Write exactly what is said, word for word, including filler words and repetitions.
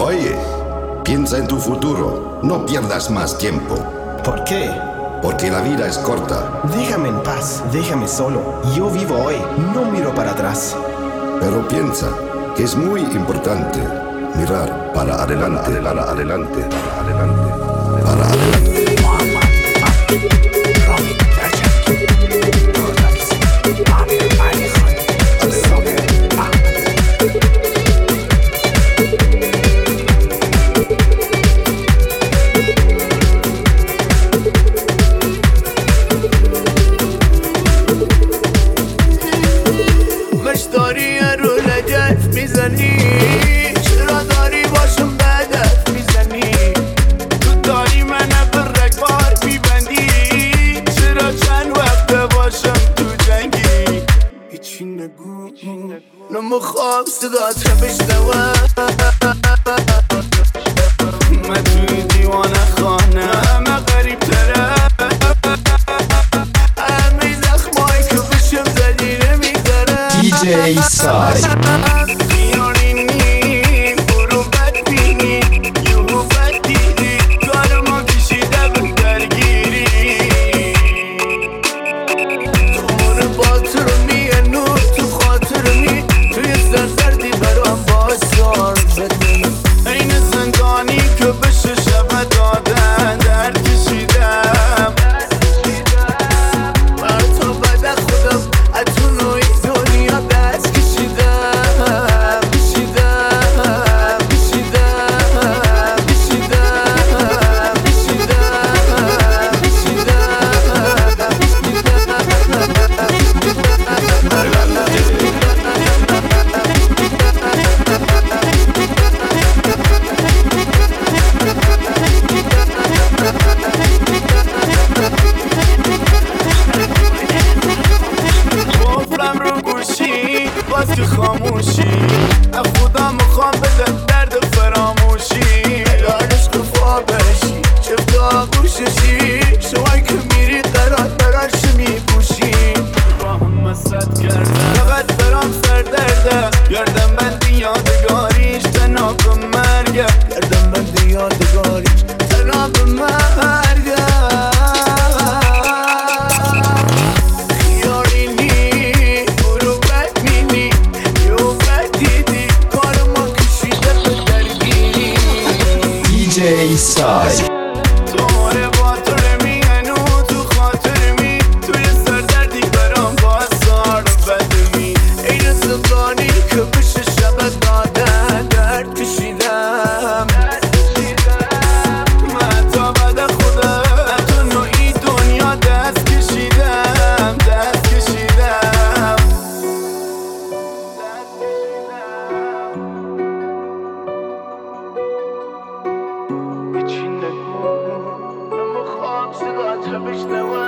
Oye, piensa en tu futuro. No pierdas más tiempo. ¿Por qué? Porque la vida es corta. Déjame en paz, déjame solo. Yo vivo hoy, no miro para atrás. Pero piensa que es muy importante mirar para adelante, para adelante, para adelante, para adelante. چرا داری باشم بدت میزنی تو داری منو به رگبار میبندی چرا چند وقت باشم تو جنگی هیچی نگو نمیخوام صدات رو بشنوم من توی دیوانه خانه همه غریب تره همه زخمایی که بشم زدی نمیگذره دی جی سای باز که خاموشی از خدا میخوام بده درد فراموشی الانش کفا بشی چفت آغوششی شمایی که میری قرار براش میپوشی با هم مسد کردم فقط برام سر درده گردم بندی یادگاریش تنها به مرگه گردم بندی یادگاریش تنها به مرگه دی جی سای دوباره با تو نمیگن و تو خاطر می توی سردردی برام باز سار بدمی این زبانی که بشه شب دادن درد کشیدم من تا بعد خدا تو نوعی دنیا دست کشیدم دست کشیدم هیچی نگو نمیخوام صدات رو بشنوم